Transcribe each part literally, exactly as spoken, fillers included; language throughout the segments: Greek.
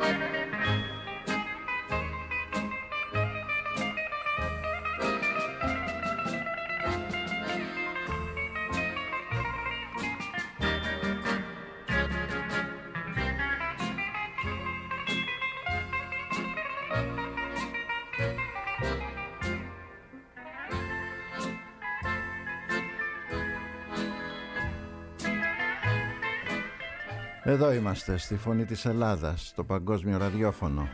Εδώ είμαστε στη Φωνή της Ελλάδας, στο παγκόσμιο ραδιόφωνο.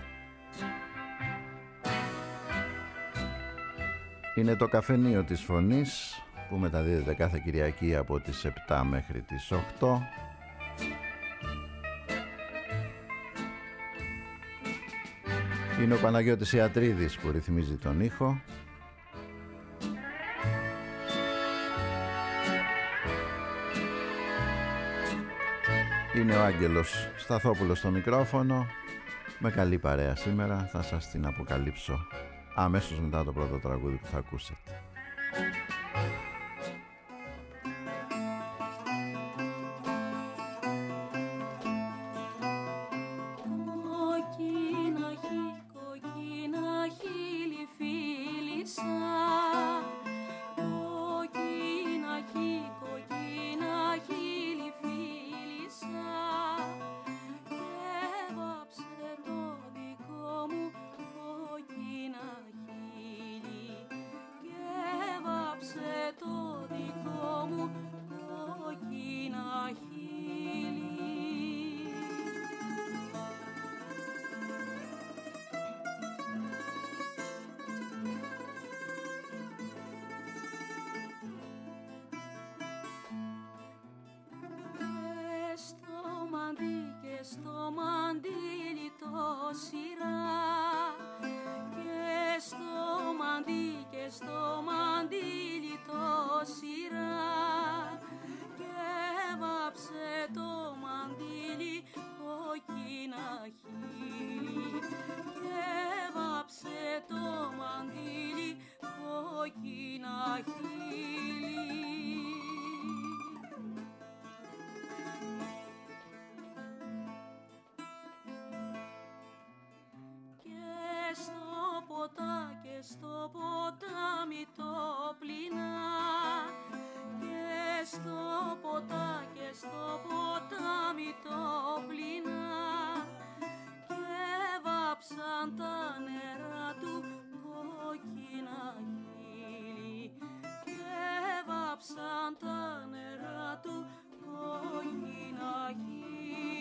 Είναι το καφενείο της Φωνής που μεταδίδεται κάθε Κυριακή από τις επτά μέχρι τις οκτώ. Είναι ο Παναγιώτης Ιατρίδης που ρυθμίζει τον ήχο. Είναι ο Άγγελος Σταθόπουλος στο μικρόφωνο. Με καλή παρέα σήμερα, θα σας την αποκαλύψω αμέσως μετά το πρώτο τραγούδι που θα ακούσετε. Στο ποτάμι το πλυνά και στο ποτάμι και στο ποτάμι το πλυνά και βάψαν τα νερά του κόκκινα χείλη και βάψαν τα νερά του κόκκινα χείλη.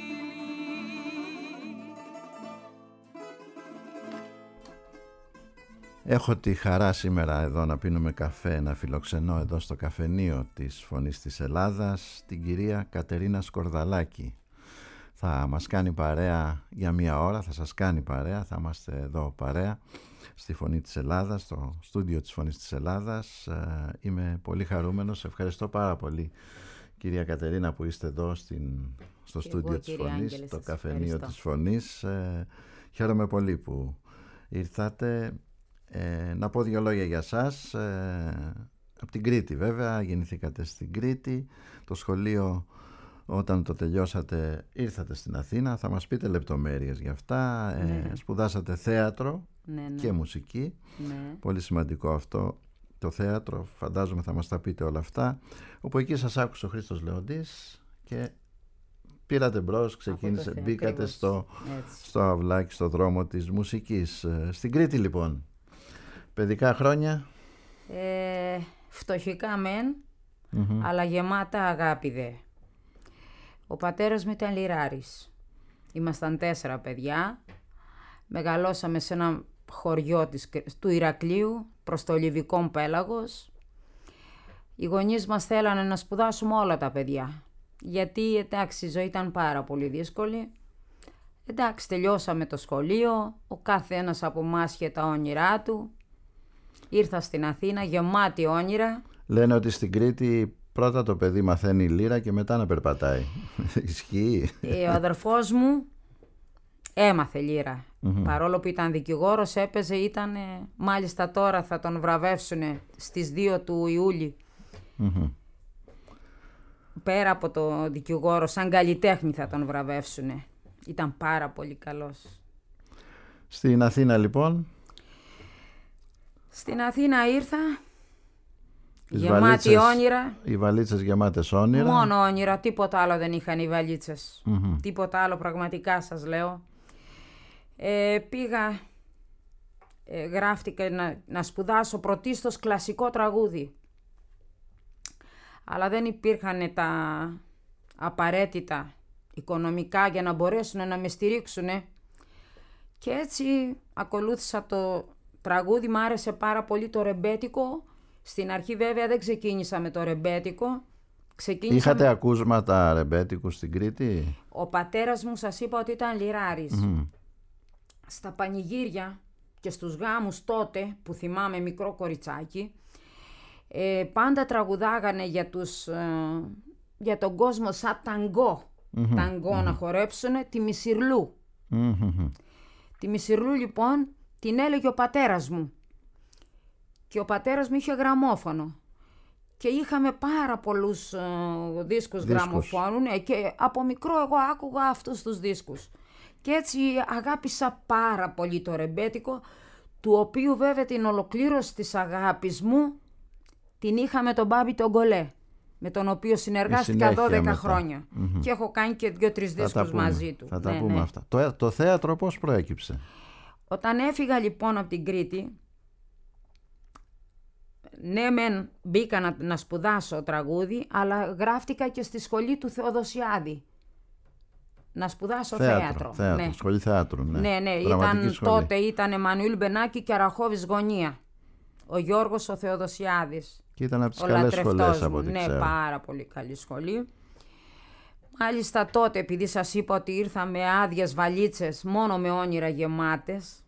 Έχω τη χαρά σήμερα εδώ να πίνουμε καφέ, να φιλοξενώ εδώ στο καφενείο της Φωνής της Ελλάδας την κυρία Κατερίνα Σκορδαλάκη. Θα μας κάνει παρέα για μία ώρα, θα σας κάνει παρέα, θα είμαστε εδώ παρέα στη Φωνή της Ελλάδας, στο στούντιο της Φωνής της Ελλάδας. Είμαι πολύ χαρούμενος, ευχαριστώ πάρα πολύ κυρία Κατερίνα που είστε εδώ στην, στο και στούντιο εγώ, της Φωνής, Άγγελε, το καφενείο ευχαριστώ. Της Φωνής. Ε, χαίρομαι πολύ που ήρθατε. Ε, να πω δύο λόγια για σας. Ε, από την Κρήτη βέβαια, γεννηθήκατε στην Κρήτη. Το σχολείο όταν το τελειώσατε ήρθατε στην Αθήνα. Θα μας πείτε λεπτομέρειες για αυτά. Ε, ναι. Σπουδάσατε θέατρο ναι, ναι. και μουσική. Ναι. Πολύ σημαντικό αυτό το θέατρο. Φαντάζομαι θα μας τα πείτε όλα αυτά. Όπου εκεί σας άκουσε ο Χρήστος Λεοντής και πήρατε μπρος, ξεκίνησε, μπήκατε στο, στο αυλάκι, στο δρόμο της μουσικής. Ε, στην Κρήτη λοιπόν. Παιδικά χρόνια. Ε, φτωχικά μεν, mm-hmm. αλλά γεμάτα αγάπη δε. Ο πατέρας μου ήταν λιράρης. Ήμασταν τέσσερα παιδιά. Μεγαλώσαμε σε ένα χωριό της, του Ηρακλείου, προς το Λιβικό πέλαγος. Οι γονείς μας θέλανε να σπουδάσουμε όλα τα παιδιά. Γιατί, εντάξει, η ζωή ήταν πάρα πολύ δύσκολη. Εντάξει, τελειώσαμε το σχολείο. Ο κάθε ένας από εμάς είχε τα όνειρά του. Ήρθα στην Αθήνα γεμάτη όνειρα. Λένε ότι στην Κρήτη πρώτα το παιδί μαθαίνει λύρα και μετά να περπατάει. Ισχύει? Ο αδερφός μου έμαθε λύρα. Mm-hmm. Παρόλο που ήταν δικηγόρος, έπαιζε, ήταν, μάλιστα τώρα θα τον βραβεύσουν στις δύο του Ιούλη. Mm-hmm. Πέρα από το δικηγόρο, σαν καλλιτέχνη θα τον βραβεύσουν. Ήταν πάρα πολύ καλός. Στην Αθήνα λοιπόν. Στην Αθήνα ήρθα, Τις γεμάτη βαλίτσες, όνειρα. Οι βαλίτσες γεμάτες όνειρα. Μόνο όνειρα, τίποτα άλλο δεν είχαν οι βαλίτσες. Mm-hmm. Τίποτα άλλο πραγματικά σας λέω. Ε, πήγα, ε, γράφτηκα να, να σπουδάσω πρωτίστως κλασικό τραγούδι. Αλλά δεν υπήρχαν τα απαραίτητα οικονομικά για να μπορέσουν να με στηρίξουν. Και έτσι ακολούθησα το τραγούδι, μ' άρεσε πάρα πολύ το ρεμπέτικο. Στην αρχή βέβαια δεν ξεκίνησα με το ρεμπέτικο. Ξεκίνησα Είχατε με... ακούσματα ρεμπέτικου στην Κρήτη? Ο πατέρας μου σας είπα ότι ήταν λιράρης. Mm-hmm. Στα πανηγύρια και στους γάμους τότε, που θυμάμαι μικρό κοριτσάκι, ε, πάντα τραγουδάγανε για, τους, ε, για τον κόσμο σαν ταγκό. Mm-hmm. Ταγκό mm-hmm. να χορέψουνε τη Μισιρλού. Mm-hmm. Τη Μισιρλού λοιπόν την έλεγε ο πατέρας μου. Και ο πατέρας μου είχε γραμμόφωνο. Και είχαμε πάρα πολλούς ε, δίσκους, δίσκους. γραμμοφώνου. Ναι, και από μικρό εγώ άκουγα αυτούς τους δίσκους. Και έτσι αγάπησα πάρα πολύ το ρεμπέτικο, του οποίου βέβαια την ολοκλήρωση της αγάπης μου την είχα με τον Μπάμπη τον Κολέ, με τον οποίο συνεργάστηκα δώδεκα μετά. χρόνια. Mm-hmm. Και έχω κάνει και δύο-τρεις δίσκους μαζί του. Θα τα ναι, πούμε ναι. αυτά. Το, το θέατρο πώς προέκυψε? Όταν έφυγα λοιπόν από την Κρήτη, ναι μεν μπήκα να, να σπουδάσω τραγούδι, αλλά γράφτηκα και στη σχολή του Θεοδοσιάδη. Να σπουδάσω θέατρο. Θέατρο, θέατρο ναι. Σχολή θεάτρου, ναι. Ναι, ναι, ήταν, τότε ήταν Εμμανουήλ Μπενάκη και Αραχώβης Γωνία. Ο Γιώργος ο Θεοδοσιάδης. Και ήταν από τις καλές σχολές από ό,τι ναι, ξέρω. Ναι, πάρα πολύ καλή σχολή. Μάλιστα τότε, επειδή σας είπα ότι ήρθα με άδειες βαλίτσες, μόνο με όνειρα γεμάτες,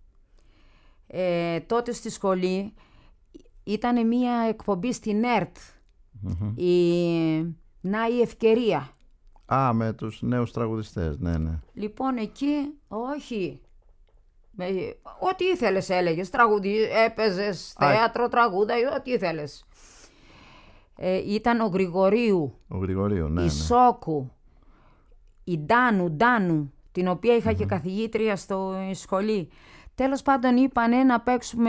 ε, τότε στη σχολή ήταν μία εκπομπή στην ΕΡΤ, mm-hmm. η «Να η ευκαιρία». Α, με τους νέους τραγουδιστές, ναι, ναι. Λοιπόν, εκεί, όχι, με, ό,τι ήθελες έλεγες, τραγουδί, έπαιζες, θέατρο, Α, τραγούδα, ό,τι ήθελες. Ε, ήταν ο Γρηγορίου, ο Γρηγορίου, ναι, η ναι. Σόκου, η Ντάνου, Ντάνου, την οποία είχα mm-hmm. και καθηγήτρια στο σχολή. Τέλος πάντων είπανε να παίξουμε,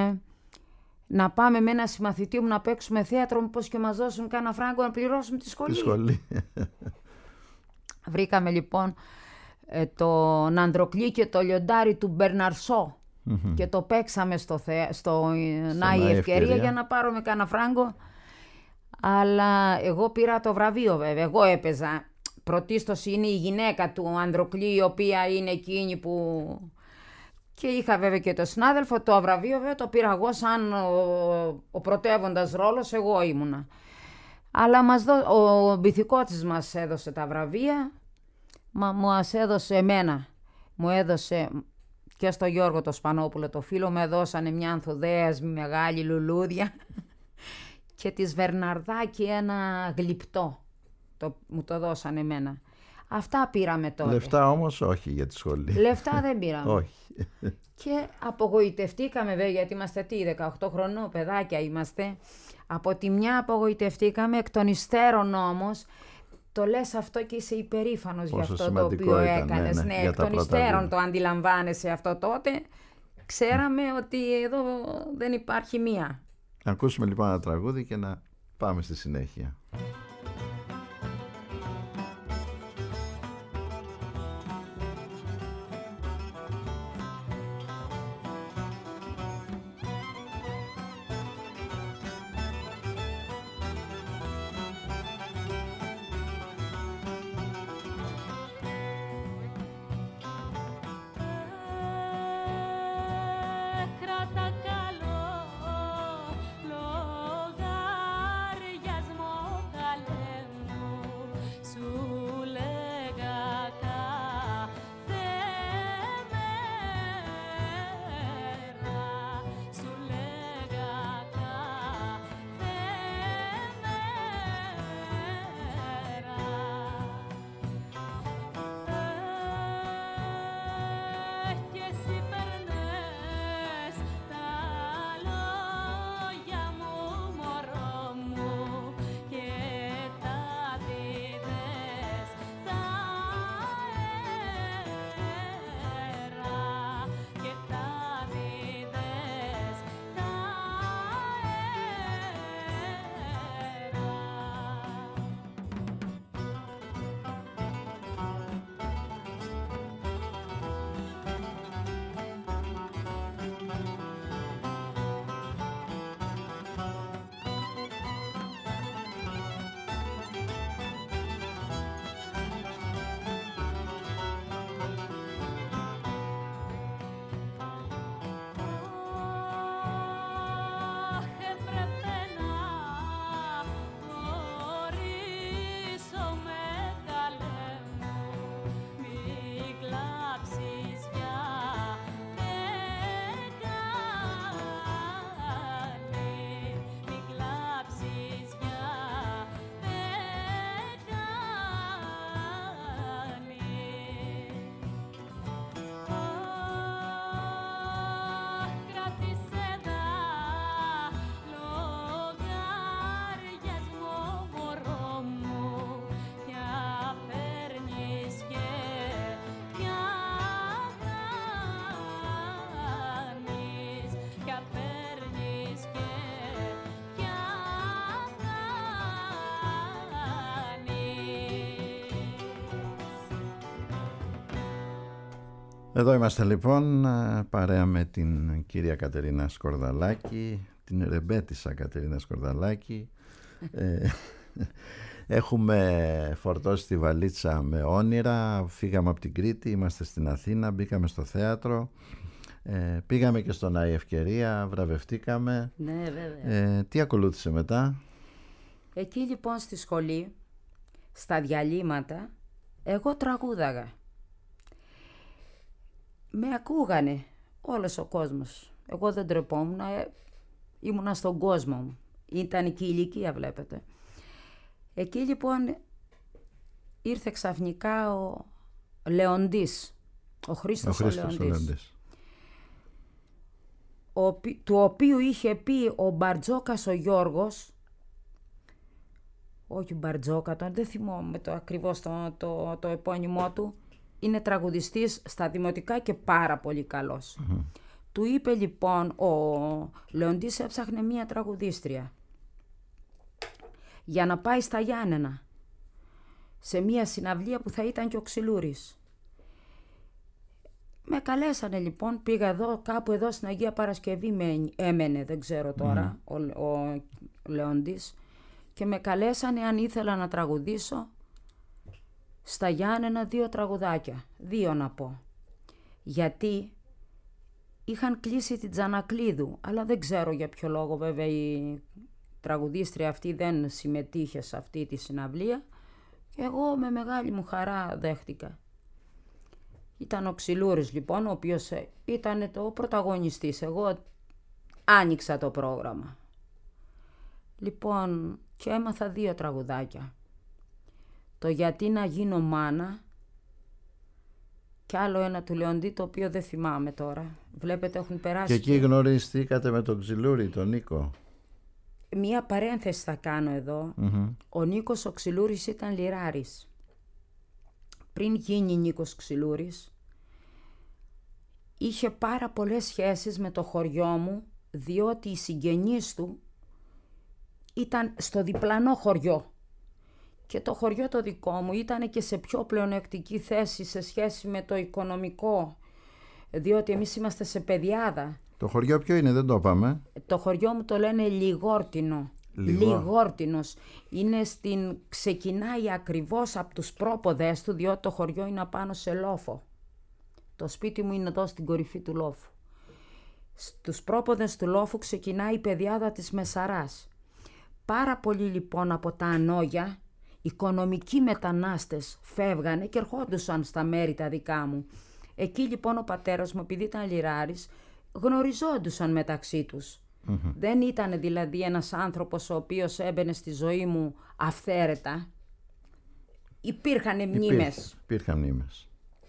να πάμε με ένα συμμαθητή μου να παίξουμε θέατρο, μήπως και μας δώσουν κάνα φράγκο να πληρώσουμε τη σχολή. Τη σχολή. Βρήκαμε λοιπόν ε, τον Ανδροκλή και το λιοντάρι του Μπερναρσό mm-hmm. και το παίξαμε στο, θε... στο «Να η ευκαιρία», ευκαιρία για να πάρουμε κάνα φράγκο. Αλλά εγώ πήρα το βραβείο βέβαια, εγώ έπαιζα. Πρωτίστως είναι η γυναίκα του Ανδροκλή, η οποία είναι εκείνη που... Και είχα βέβαια και το συνάδελφο, το βραβείο βέβαια το πήρα εγώ σαν ο, ο πρωτεύοντας ρόλος, εγώ ήμουνα. Αλλά μας δω, ο μπιθικότης μας έδωσε τα βραβεία, μα μας έδωσε εμένα, μου έδωσε και στο Γιώργο το Σπανόπουλο το φίλο, με δώσανε μια ανθοδέασμη μεγάλη λουλούδια και της Βερναρδάκη ένα γλυπτό, το, μου το δώσανε εμένα. Αυτά πήραμε τότε. Λεφτά όμως όχι για τη σχολή. Λεφτά δεν πήραμε. Όχι. Και απογοητευτήκαμε βέβαια, γιατί είμαστε τι, δεκαοκτώ χρονών παιδάκια είμαστε. Από τη μια απογοητευτήκαμε, εκ των υστέρων όμως, το λες αυτό και είσαι υπερήφανος για αυτό το οποίο ήταν, έκανες. Ναι, ναι, ναι, εκ των υστέρων το αντιλαμβάνεσαι αυτό τότε. Ξέραμε mm. ότι εδώ δεν υπάρχει μία. Να ακούσουμε λοιπόν ένα τραγούδι και να πάμε στη συνέχεια. Λογαριασμό καλό Εδώ είμαστε λοιπόν παρέα με την κυρία Κατερίνα Σκορδαλάκη, την ρεμπέτισσα Κατερίνα Σκορδαλάκη. ε, έχουμε φορτώσει τη βαλίτσα με όνειρα, φύγαμε από την Κρήτη, είμαστε στην Αθήνα, μπήκαμε στο θέατρο, ε, πήγαμε και στον Άη Ευκαιρία, βραβευτήκαμε. Ναι, βέβαια. Ε, τι ακολούθησε μετά? Εκεί λοιπόν στη σχολή, στα διαλύματα, εγώ τραγούδαγα. Με ακούγανε όλος ο κόσμος. Εγώ δεν τρεπόμουν, ε, ήμουνα στον κόσμο μου. Ήταν και η ηλικία, βλέπετε. Εκεί λοιπόν ήρθε ξαφνικά ο Λεοντής, ο Χρήστος ο, ο Λεοντής, ο Λεοντής. Ο, του οποίου είχε πει ο Μπαρτζόκας ο Γιώργος, όχι Μπαρτζόκα, τον δεν θυμόμαι το ακριβώς το, το, το επώνυμό του, είναι τραγουδιστής στα δημοτικά και πάρα πολύ καλός. Mm-hmm. Του είπε λοιπόν, ο Λεοντής έψαχνε μία τραγουδίστρια για να πάει στα Γιάννενα, σε μία συναυλία που θα ήταν και ο Ξυλούρης. Με καλέσανε λοιπόν, πήγα εδώ, κάπου εδώ στην Αγία Παρασκευή με έμενε, δεν ξέρω τώρα, mm. ο, ο Λεοντής, και με καλέσανε αν ήθελα να τραγουδήσω στα Γιάννενα δύο τραγουδάκια, δύο να πω. Γιατί είχαν κλείσει την Τζανακλείδου, αλλά δεν ξέρω για ποιο λόγο βέβαια η τραγουδίστρια αυτή δεν συμμετείχε σε αυτή τη συναυλία και εγώ με μεγάλη μου χαρά δέχτηκα. Ήταν ο Ξυλούρης λοιπόν, ο οποίος ήταν το πρωταγωνιστής. Εγώ άνοιξα το πρόγραμμα. Λοιπόν, και έμαθα δύο τραγουδάκια. Το «Γιατί να γίνω μάνα» και άλλο ένα του Λεοντή, το οποίο δεν θυμάμαι τώρα. Βλέπετε έχουν περάσει. Και εκεί γνωριστήκατε με τον Ξυλούρη, τον Νίκο. Μία παρένθεση θα κάνω εδώ. Mm-hmm. Ο Νίκος ο Ξυλούρης ήταν λιράρης. Πριν γίνει Νίκος Ξυλούρης, είχε πάρα πολλές σχέσεις με το χωριό μου, διότι οι συγγενείς του ήταν στο διπλανό χωριό. Και το χωριό το δικό μου ήταν και σε πιο πλεονεκτική θέση σε σχέση με το οικονομικό, διότι εμείς είμαστε σε πεδιάδα. Το χωριό ποιο είναι, δεν το είπαμε? Το χωριό μου το λένε Λιγόρτινο. Λιγό. Λιγόρτινος. Είναι στην... Ξεκινάει ακριβώς από τους πρόποδες του, διότι το χωριό είναι απάνω σε λόφο. Το σπίτι μου είναι εδώ στην κορυφή του λόφου. Στους πρόποδες του λόφου ξεκινάει η πεδιάδα της Μεσαράς. Πάρα πολλοί λοιπόν από τα ανόγια, οικονομικοί μετανάστες, φεύγανε και ερχόντουσαν στα μέρη τα δικά μου. Εκεί λοιπόν ο πατέρας μου, επειδή ήταν λιράρης, γνωριζόντουσαν μεταξύ τους. Mm-hmm. Δεν ήταν δηλαδή ένας άνθρωπος ο οποίος έμπαινε στη ζωή μου αυθαίρετα. Υπήρχαν μνήμες. Υπήρχαν μνήμες.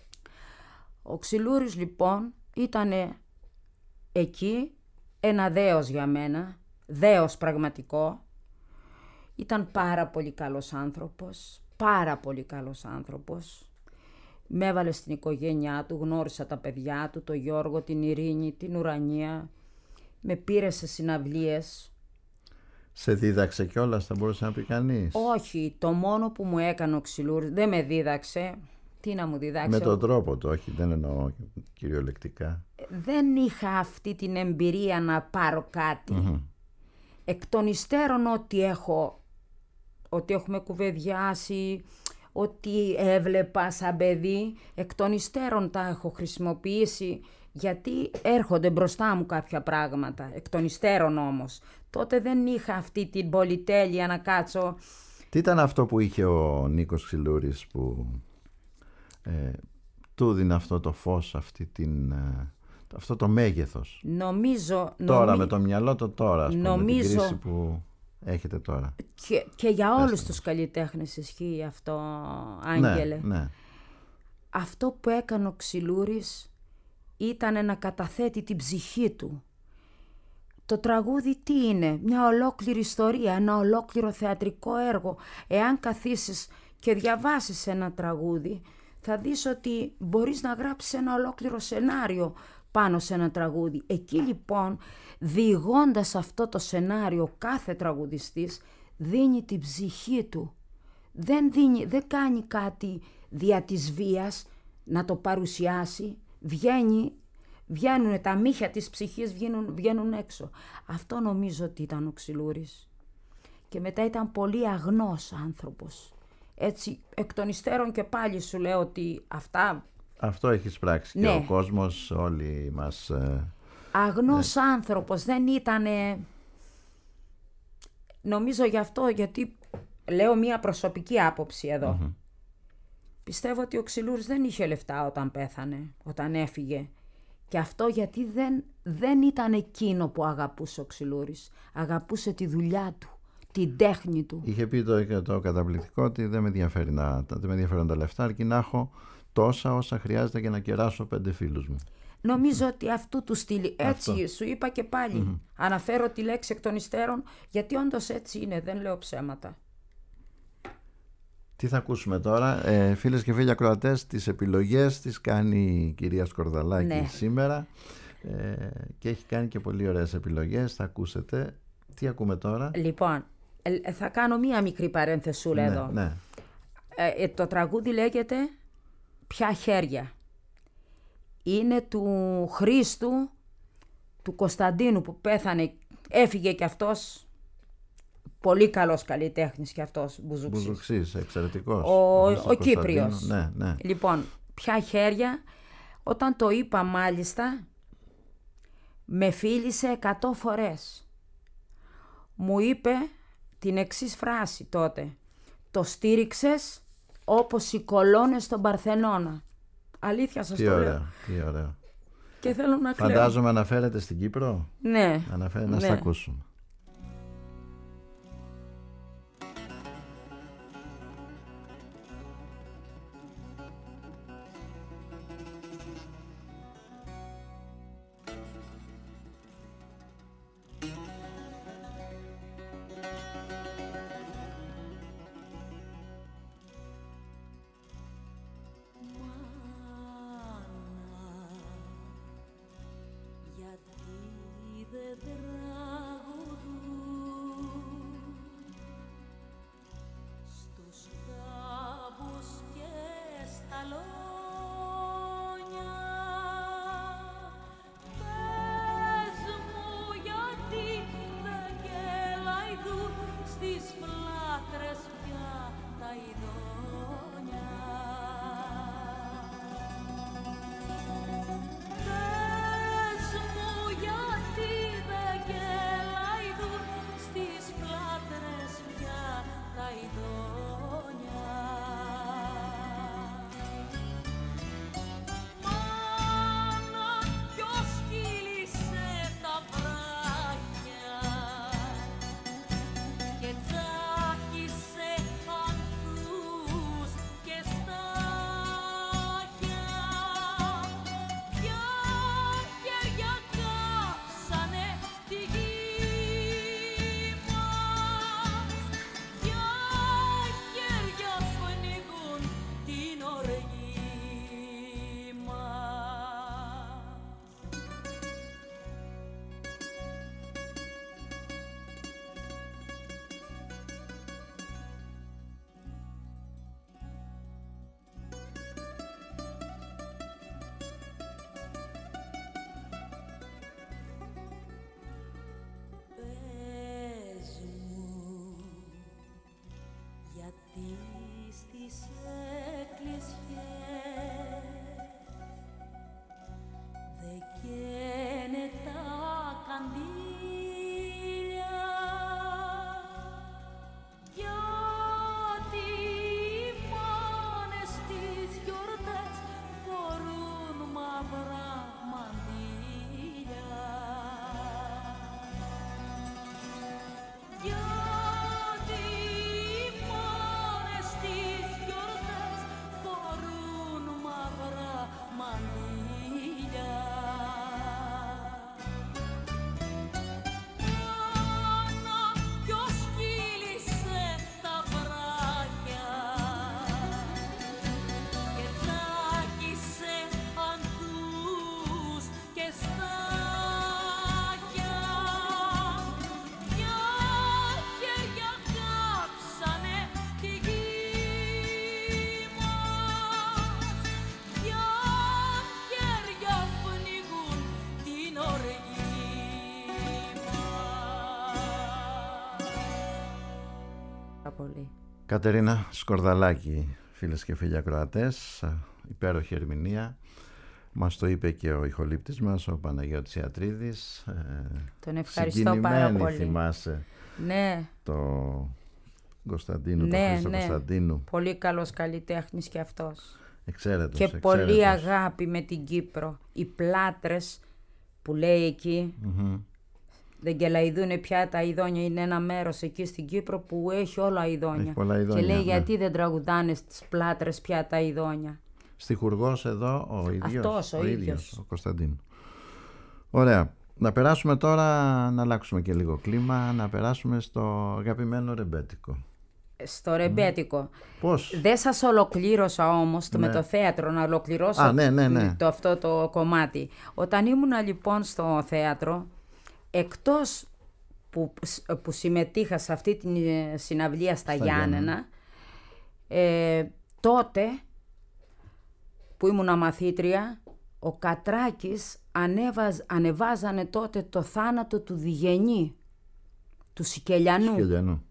Ο Ξυλούρης λοιπόν ήταν εκεί ένα δέος για μένα, δέος πραγματικό. Ήταν πάρα πολύ καλός άνθρωπος, πάρα πολύ καλός άνθρωπος. Με έβαλε στην οικογένειά του, γνώρισα τα παιδιά του, τον Γιώργο, την Ειρήνη, την Ουρανία. Με πήρε σε συναυλίες. Σε δίδαξε κιόλας, θα μπορούσε να πει κανείς? Όχι, το μόνο που μου έκανε ο Ξυλούρης, δεν με δίδαξε. Τι να μου διδάξει? Με τον τρόπο του, όχι, δεν εννοώ κυριολεκτικά. Δεν είχα αυτή την εμπειρία να πάρω κάτι. Mm-hmm. Εκ των υστέρων ότι έχω, ότι έχουμε κουβεντιάσει, ότι έβλεπα σαν παιδί, εκ των υστέρων τα έχω χρησιμοποιήσει, γιατί έρχονται μπροστά μου κάποια πράγματα, εκ των υστέρων όμως. Τότε δεν είχα αυτή την πολυτέλεια να κάτσω. Τι ήταν αυτό που είχε ο Νίκος Ξυλούρης που ε, του δίνει αυτό το φως, αυτή την, ε, αυτό το μέγεθος? Νομίζω... Τώρα νομι... με το μυαλό το τώρα, ας πούμε, νομίζω... την κρίση που έχετε τώρα. Και, και για όλους Πέστε. τους καλλιτέχνες ισχύει αυτό, Άγγελε. Ναι, ναι. Αυτό που έκανε ο Ξυλούρης ήταν να καταθέτει την ψυχή του. Το τραγούδι τι είναι? Μια ολόκληρη ιστορία, ένα ολόκληρο θεατρικό έργο. Εάν καθίσεις και διαβάσεις ένα τραγούδι, θα δεις ότι μπορείς να γράψεις ένα ολόκληρο σενάριο πάνω σε ένα τραγούδι. Εκεί λοιπόν, διηγώντας αυτό το σενάριο, κάθε τραγουδιστής δίνει την ψυχή του. Δεν, δίνει, δεν κάνει κάτι δια της βίας να το παρουσιάσει. βγαίνει, βγαίνουν τα μύχια της ψυχής, βγαίνουν, βγαίνουν έξω. Αυτό νομίζω ότι ήταν ο Ξυλούρης. Και μετά ήταν πολύ αγνός άνθρωπος. Έτσι, εκ των υστέρων και πάλι σου λέω ότι αυτά... Αυτό έχεις πράξει, ναι. Και ο κόσμος, όλοι μας... Ε, αγνός ναι. άνθρωπος, δεν ήτανε... Νομίζω γι' αυτό, γιατί λέω μία προσωπική άποψη εδώ. Mm-hmm. Πιστεύω ότι ο Ξυλούρης δεν είχε λεφτά όταν πέθανε, όταν έφυγε. Και αυτό γιατί δεν, δεν ήταν εκείνο που αγαπούσε ο Ξυλούρης. Αγαπούσε τη δουλειά του, την τέχνη του. Είχε πει το, το καταπληκτικό ότι δεν με ενδιαφέρει να, δεν με ενδιαφέρουν τα λεφτά, αρκεί να έχω τόσα όσα χρειάζεται για να κεράσω πέντε φίλους μου. Νομίζω ότι αυτού του στυλ, έτσι αυτό. Σου είπα και πάλι. Mm-hmm. Αναφέρω τη λέξη εκ των υστέρων, γιατί όντως έτσι είναι, δεν λέω ψέματα. Τι θα ακούσουμε τώρα, ε, φίλες και φίλοι ακροατές, τις επιλογές τις κάνει η κυρία Σκορδαλάκη, ναι. σήμερα ε, και έχει κάνει και πολύ ωραίες επιλογές, θα ακούσετε. Τι ακούμε τώρα? Λοιπόν, ε, θα κάνω μία μικρή παρένθεσούλα ναι, εδώ. Ναι. Ε, ε, το τραγούδι λέγεται «Ποια χέρια». Είναι του Χρήστου, του Κωνσταντίνου που πέθανε, έφυγε κι αυτός. Πολύ καλός καλλιτέχνης και αυτός, Μπουζουξής. Μπουζουξής, εξαιρετικός. Ο, ο, ο Κύπριος. Ναι, ναι. Λοιπόν, «Ποια χέρια», όταν το είπα μάλιστα, με φίλησε εκατό φορές. Μου είπε την εξής φράση τότε. «Το στήριξες όπως οι κολόνες στον Παρθενώνα». Αλήθεια σας τι το ωραία, λέω. Τι ωραία. Και θέλω να κλαίω. Φαντάζομαι αναφέρεται στην Κύπρο. Ναι. Αναφέρεται, να ναι. στα ακούσουμε. Δεν τραγουδάς πολύ. Κατερίνα Σκορδαλάκη, φίλες και φίλοι ακροατές, υπέροχη ερμηνεία. Μας το είπε και ο ηχολήπτης μας, ο Παναγιώτης Ιατρίδης. Τον ευχαριστώ πάρα πολύ. Θυμάσαι ναι. το Κωνσταντίνου, ναι, τον Χρήστο ναι. Κωνσταντίνου. Πολύ καλός καλλιτέχνης και αυτός. Εξαίρετος, και εξαίρετος. πολύ αγάπη με την Κύπρο. Οι πλάτρες που λέει εκεί, mm-hmm. δεν κελαηδούνε πια τα ειδόνια. Είναι ένα μέρος εκεί στην Κύπρο που έχει όλα ειδόνια. Έχει πολλά ειδόνια, και λέει ναι. γιατί δεν τραγουδάνε στις πλάτρες πια τα ειδόνια. Στιχουργός εδώ ο ίδιος, αυτός ο, ο ίδιος. ίδιος, ο Κωνσταντίνου. Ωραία. Να περάσουμε τώρα, να αλλάξουμε και λίγο κλίμα, να περάσουμε στο αγαπημένο ρεμπέτικο. Στο ρεμπέτικο. Πώς? Δεν σας ολοκλήρωσα όμως το, ναι. με το θέατρο, να ολοκληρώσω Α, ναι, ναι, ναι. Το, αυτό το κομμάτι. Όταν ήμουνα λοιπόν στο θέατρο, εκτός που, που συμμετείχα σε αυτή την συναυλία στα, στα Γιάννενα, ε, τότε που ήμουνα μαθήτρια, ο Κατράκης ανέβαζ, ανεβάζανε τότε το θάνατο του Διγενή, του Σικελιανού. Σικελιανού.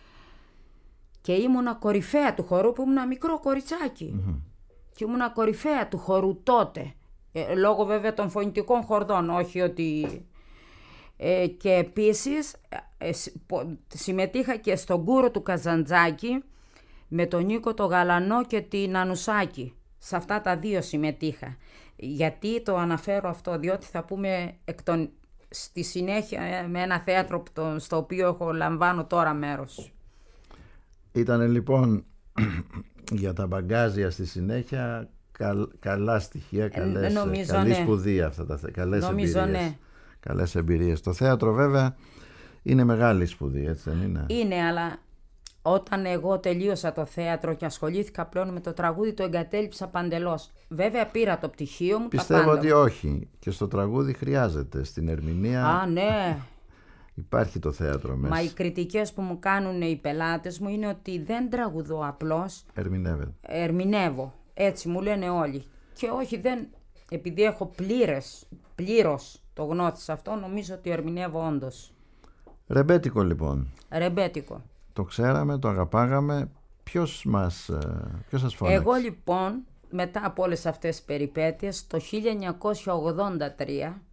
Και ήμουνα κορυφαία του χορού που ήμουνα μικρό κοριτσάκι. Mm-hmm. Και ήμουνα κορυφαία του χορού τότε. Ε, λόγω βέβαια των φωνητικών χορδών, όχι ότι... Ε, και επίσης ε, συμμετείχα και στον κούρο του Καζαντζάκη με τον Νίκο το Γαλανό και την Ανουσάκη. Σε αυτά τα δύο συμμετείχα. Γιατί το αναφέρω αυτό, διότι θα πούμε εκ των, στη συνέχεια με ένα θέατρο στο οποίο έχω λαμβάνω τώρα μέρος. Ήτανε λοιπόν για τα μπαγκάζια στη συνέχεια καλ, καλά στοιχεία, καλές, ε, καλή ναι. σπουδή αυτά τα καλές νομίζω, εμπειρίες. Ναι. Καλές εμπειρίες. Το θέατρο βέβαια είναι μεγάλη σπουδή, έτσι δεν είναι? Είναι, αλλά όταν εγώ τελείωσα το θέατρο και ασχολήθηκα πλέον με το τραγούδι, το εγκατέλειψα παντελώς. Βέβαια πήρα το πτυχίο μου. Πιστεύω τα πάντα. ότι όχι. Και στο τραγούδι χρειάζεται, στην ερμηνεία. Α, ναι. Υπάρχει το θέατρο μέσα. Μα οι κριτικές που μου κάνουν οι πελάτες μου είναι ότι δεν τραγουδώ απλώς. Ερμηνεύεται. Ερμηνεύω. Έτσι μου λένε όλοι. Και όχι, δεν, επειδή έχω πλήρες, πλήρως το γνώθι σε αυτό, νομίζω ότι ερμηνεύω όντως. Ρεμπέτικο λοιπόν. Ρεμπέτικο. Το ξέραμε, το αγαπάγαμε. Ποιος μας, ποιος σας φώναξε? Εγώ λοιπόν, μετά από όλες αυτές τις περιπέτειες, το χίλια εννιακόσια ογδόντα τρία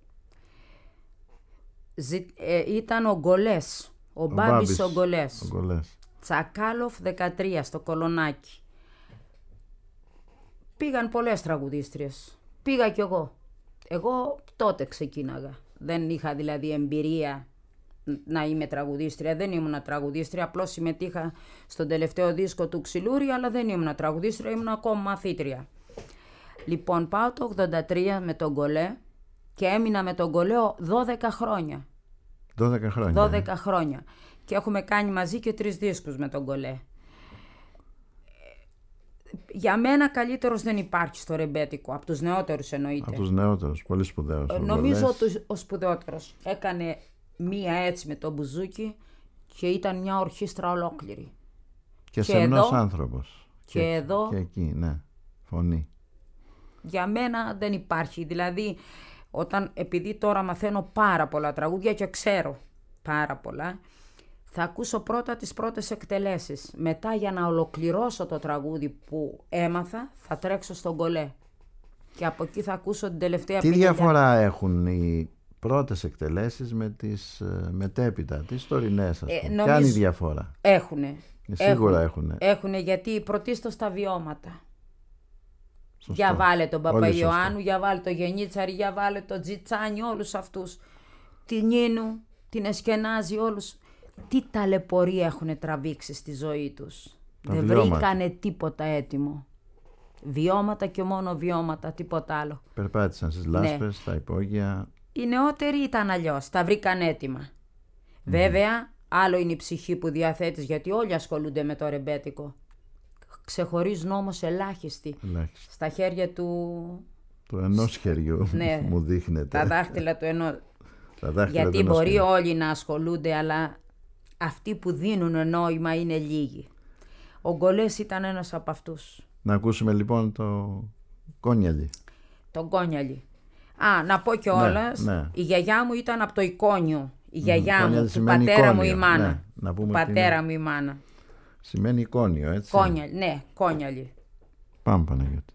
ζη, ε, ήταν ο Γκολές, ο, ο Μπάμπης, Μπάμπης ο Γκολές. Ο Γκολές. Τσακάλοφ δεκατρία στο Κολονάκι. Πήγαν πολλές τραγουδίστριες. Πήγα κι εγώ. Εγώ τότε ξεκίναγα. Δεν είχα δηλαδή εμπειρία να είμαι τραγουδίστρια. Δεν ήμουν τραγουδίστρια. Απλώς συμμετείχα στον τελευταίο δίσκο του Ξυλούρη, αλλά δεν ήμουν τραγουδίστρια, ήμουν ακόμα μαθήτρια. Λοιπόν, πάω το ογδόντα τρία με τον Γκολέ και έμεινα με τον Γκολέ δώδεκα χρόνια. δώδεκα χρόνια. δώδεκα χρόνια. Και έχουμε κάνει μαζί και τρεις δίσκους με τον Γκολέ. Για μένα καλύτερος δεν υπάρχει στο ρεμπέτικο, από τους νεότερους εννοείται. Από τους νεότερους, πολύ σπουδαίος. Ε, νομίζω ότι ο σπουδαιότερος. Έκανε μία έτσι με το μπουζούκι και ήταν μια ορχήστρα ολόκληρη. Και, και σεμνός άνθρωπος. Και, και εδώ. Και εκεί, ναι. Φωνή. Για μένα δεν υπάρχει. Δηλαδή, όταν, επειδή τώρα μαθαίνω πάρα πολλά τραγούδια και ξέρω πάρα πολλά, θα ακούσω πρώτα τις πρώτες εκτελέσεις. Μετά, για να ολοκληρώσω το τραγούδι που έμαθα, θα τρέξω στον Γκολέ. Και από εκεί θα ακούσω την τελευταία Τι πινελιά. διαφορά έχουν οι πρώτες εκτελέσεις με τις μετέπειτα, τις τωρινές, ας πούμε? Ε, Κάνει διαφορά? Έχουνε. Σίγουρα έχουνε. Έχουνε, γιατί πρωτίστως τα βιώματα. Σωστό. Για βάλε τον Παπαϊωάννου, για βάλε τον Γενίτσαρη, για βάλε τον Τζιτσάνι, όλους αυτούς. Την Νίνου, την Εσκενάζη, όλους. Τι ταλαιπωρία έχουν τραβήξει στη ζωή τους. Τα Δεν βιώματα. βρήκανε τίποτα έτοιμο. Βιώματα και μόνο βιώματα, τίποτα άλλο. Περπάτησαν στις λάσπες, ναι. Στα υπόγεια. Οι νεότεροι ήταν αλλιώς, τα βρήκαν έτοιμα. Mm. Βέβαια, άλλο είναι η ψυχή που διαθέτεις, γιατί όλοι ασχολούνται με το ρεμπέτικο. Ξεχωρίζουν όμως ελάχιστοι. Ελάχιστη. Στα χέρια του... του ενός χεριού, ναι, μου δείχνεται. Τα δάχτυλα του ενός. Τα δάχτυλα γιατί του μπορεί χεριού. Όλοι να ασχολούνται, αλλά αυτοί που δίνουν νόημα είναι λίγοι. Ο Γκολές ήταν ένας από αυτούς. Να ακούσουμε λοιπόν το Κόνιαλι. Το Κόνιαλι. Α, να πω κιόλας, ναι, ναι. Η γιαγιά μου ήταν από το Εικόνιο. Η γιαγιά mm, μου, του πατέρα εικόνιο. μου η μάνα. Ναι, να πούμε του πατέρα είναι... μου η μάνα. Σημαίνει εικόνιο, έτσι. Κόνιαλη, ναι, κόνιαλη. Πάμε, Παναγιώτη.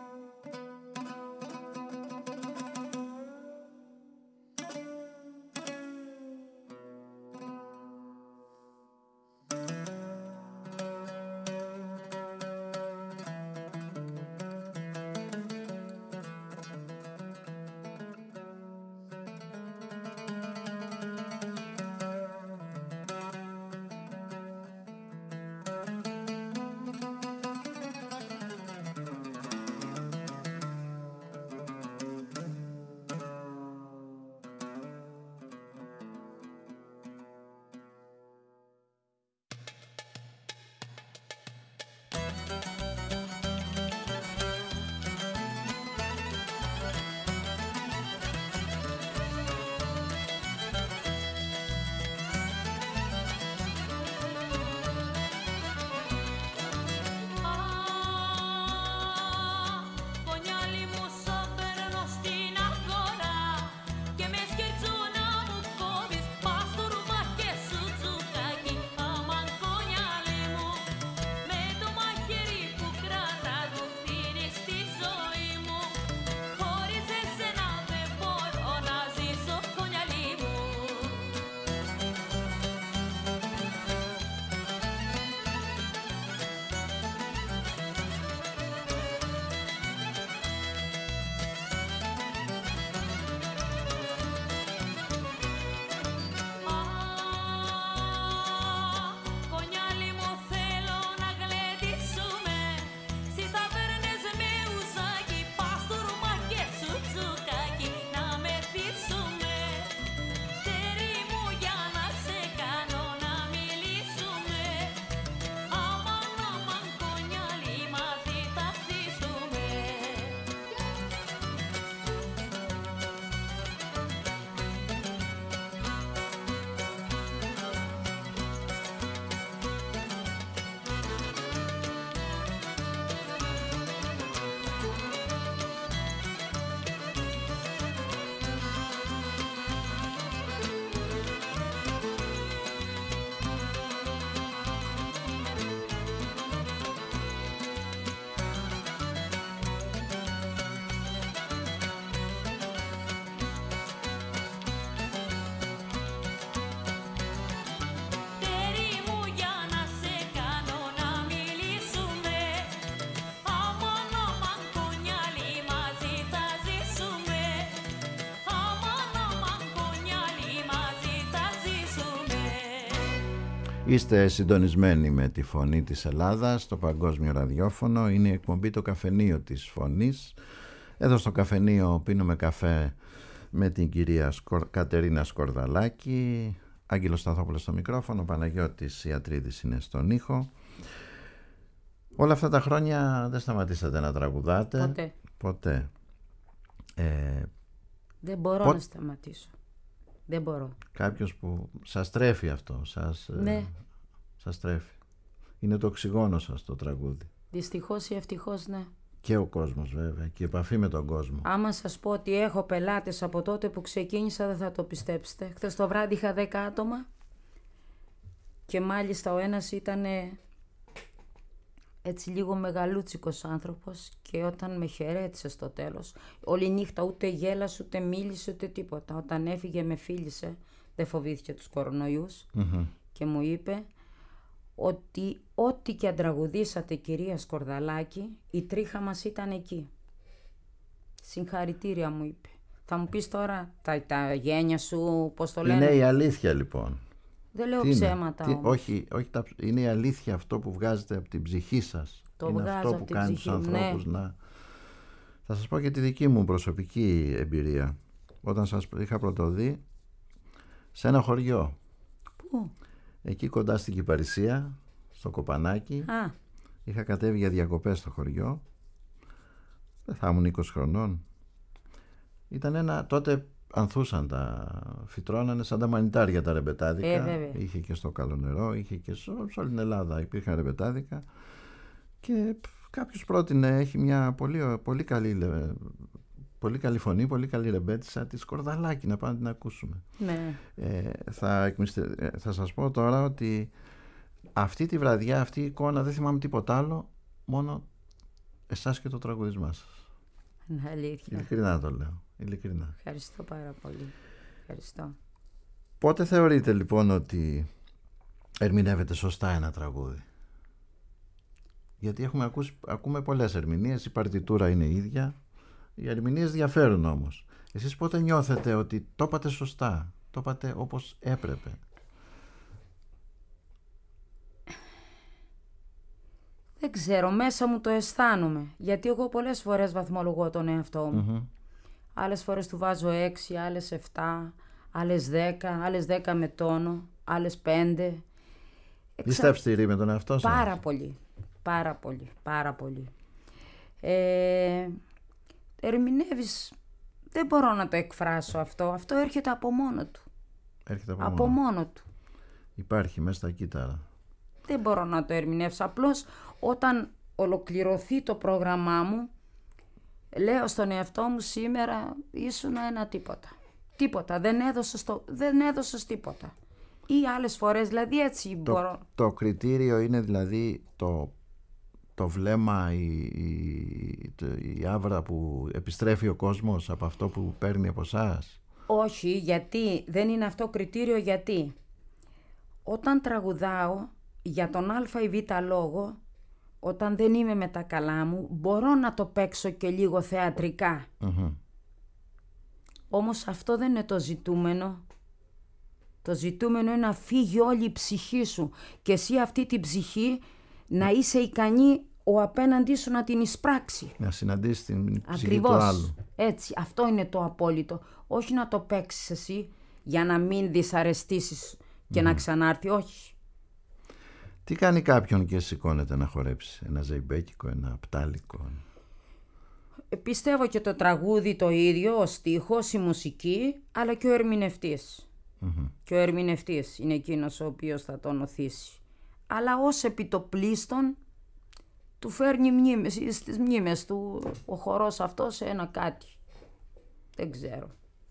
Είστε συντονισμένοι με τη Φωνή της Ελλάδας στο Παγκόσμιο Ραδιόφωνο. Είναι η εκπομπή Το Καφενείο της Φωνής. Εδώ στο καφενείο πίνουμε καφέ με την κυρία Σκορ... Κατερίνα Σκορδαλάκη, Άγγελος Σταθόπουλος στο μικρόφωνο, Παναγιώτης Ιατρίδης είναι στον ήχο. Όλα αυτά τα χρόνια δεν σταματήσατε να τραγουδάτε. Ποτέ. Ποτέ. Ε, δεν μπορώ πο... να σταματήσω. Δεν μπορώ. Κάποιος που σας τρέφει αυτό, σας, ναι. ε, σας τρέφει. Είναι το οξυγόνο σας το τραγούδι. Δυστυχώς ή ευτυχώς, ναι. Και ο κόσμος βέβαια, και η επαφή με τον κόσμο. Άμα σας πω ότι έχω πελάτες από τότε που ξεκίνησα, δεν θα το πιστέψετε. Χθες το βράδυ είχα δέκα άτομα και μάλιστα ο ένας ήταν έτσι λίγο μεγαλούτσικος άνθρωπος και όταν με χαιρέτησε στο τέλος, όλη νύχτα ούτε γέλασε, ούτε μίλησε, ούτε τίποτα. Όταν έφυγε με φίλησε, δεν φοβήθηκε τους κορονοϊούς mm-hmm. και μου είπε ότι ό,τι και αν τραγουδήσατε, κυρία Σκορδαλάκη, η τρίχα μας ήταν εκεί. Συγχαρητήρια, μου είπε. Θα μου πεις τώρα τα, τα γένια σου, πώς το λένε. Είναι η αλήθεια λοιπόν. Δεν λέω ψέματα τι, όμως. όχι, όχι τα, είναι η αλήθεια αυτό που βγάζετε από την ψυχή σας. Το είναι βγάζω αυτό που την κάνει ψυχή, τους ανθρώπους ναι. να... Θα σας πω και τη δική μου προσωπική εμπειρία. Όταν σας είχα πρωτοδεί σε ένα χωριό. Πού? Εκεί κοντά στην Κυπαρισία, στο Κοπανάκι. Α. Είχα κατέβει για διακοπές στο χωριό. Δεν θα ήμουν είκοσι χρονών. Ήταν ένα... Τότε ανθούσαν τα... φυτρώνανε σαν τα μανιτάρια τα ρεμπετάδικα. Ε, είχε και στο Καλονερό, είχε και σε όλη την Ελλάδα υπήρχαν ρεμπετάδικα. Και κάποιος πρότεινε, έχει μια πολύ, πολύ, καλή, πολύ καλή φωνή, πολύ καλή ρεμπέτισσα, τη Σκορδαλάκη, να πάμε να την ακούσουμε. Ναι. Ε, θα, θα σας πω τώρα ότι αυτή τη βραδιά, αυτή η εικόνα, δεν θυμάμαι τίποτα άλλο, μόνο εσάς και το τραγουδισμά σας. Είναι αλήθεια. Ειλικρινά το λέω, ειλικρινά. Ευχαριστώ πάρα πολύ. Ευχαριστώ. Πότε θεωρείτε λοιπόν ότι ερμηνεύετε σωστά ένα τραγούδι? Γιατί έχουμε ακούσει, ακούμε πολλές ερμηνείες, η παρτιτούρα είναι ίδια, οι ερμηνείες διαφέρουν όμως. Εσείς πότε νιώθετε ότι το είπατε σωστά, το είπατε όπως έπρεπε? Δεν ξέρω, μέσα μου το αισθάνομαι. Γιατί εγώ πολλές φορές βαθμολογώ τον εαυτό μου. Mm-hmm. Άλλες φορές του βάζω έξι, άλλες εφτά, άλλες δέκα, άλλες δέκα με τόνο, άλλες πέντε. Είστε αυστηροί με τον εαυτό σας? Πάρα πολύ, πάρα πολύ, πάρα πολύ. Ε, ερμηνεύεις, δεν μπορώ να το εκφράσω αυτό. Αυτό έρχεται από μόνο του. Έρχεται από, από μόνο. μόνο του. Υπάρχει μέσα στα κύτταρα. Δεν μπορώ να το ερμηνεύσω. Απλώς όταν ολοκληρωθεί το πρόγραμμά μου, λέω στον εαυτό μου σήμερα ήσουν ένα τίποτα. Τίποτα. Δεν έδωσες, το, δεν έδωσες τίποτα. Ή άλλες φορές, δηλαδή έτσι το, μπορώ. Το κριτήριο είναι δηλαδή το, το βλέμμα, η, η, η άβρα που επιστρέφει ο κόσμος από αυτό που παίρνει από εσάς? Όχι, γιατί δεν είναι αυτό κριτήριο, γιατί όταν τραγουδάω για τον α ή β λόγο, όταν δεν είμαι με τα καλά μου, μπορώ να το παίξω και λίγο θεατρικά. Mm-hmm. Όμως αυτό δεν είναι το ζητούμενο. Το ζητούμενο είναι να φύγει όλη η ψυχή σου και εσύ αυτή την ψυχή να είσαι ικανή ο απέναντί σου να την εισπράξει. Να συναντήσεις την ψυχή Ακριβώς. του άλλου. Έτσι, αυτό είναι το απόλυτο. Όχι να το παίξεις εσύ για να μην δυσαρεστήσεις και mm. να ξανάρθει, όχι. Τι κάνει κάποιον και σηκώνεται να χορέψει? Ένα ζεϊμπέκικο, ένα πτάλικο? Ε, πιστεύω και το τραγούδι το ίδιο, ο στίχος, η μουσική, αλλά και ο ερμηνευτής. Mm-hmm. Και ο ερμηνευτής είναι εκείνος ο οποίος θα τον οθήσει. Αλλά ως επιτοπλίστων του φέρνει μνήμες, στις μνήμες του ο χορός αυτός σε ένα κάτι. Δεν ξέρω.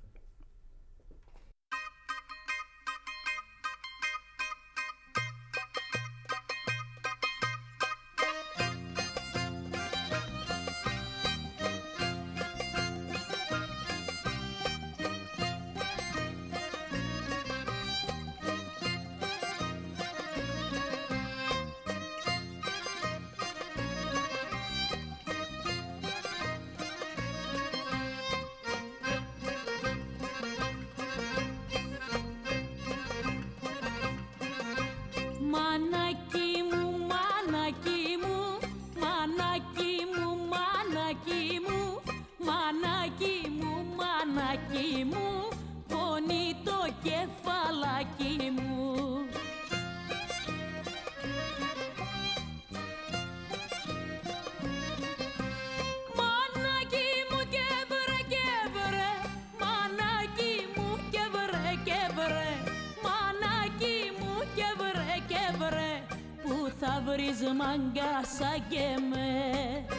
Μαγκάσα και με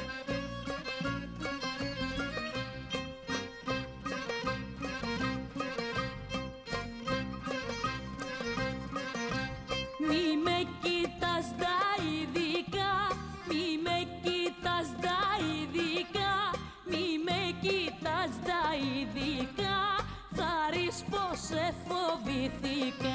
μη με κοίτας τα ειδικά, μη με κοίτας τα ειδικά, μη με κοίτας τα ειδικά, θα ρεις πως σε φοβηθήκα.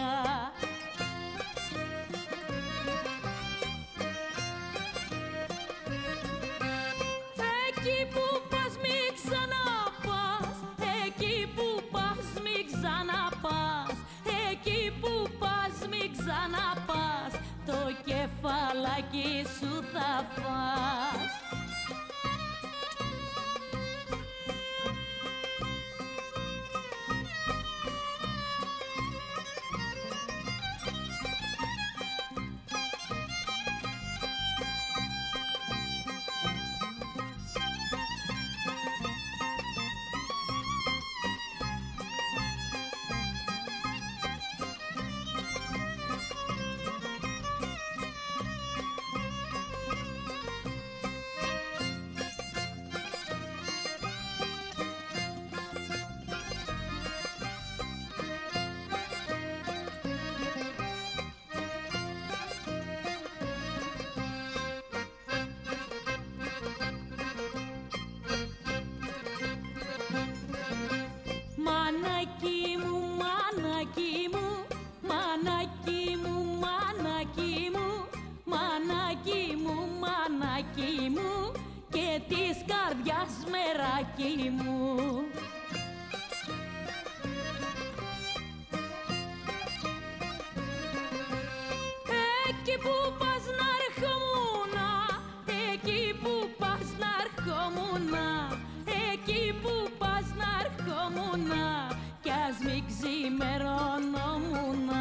Κεφαλάκι σου θα φας. σκορδαλάκι μου. Εκεί που πας να ερχόμουνα, εκεί που πας να ερχόμουνα, εκεί που πας να ερχόμουνα, κι ας μη ξημερώνομουνα.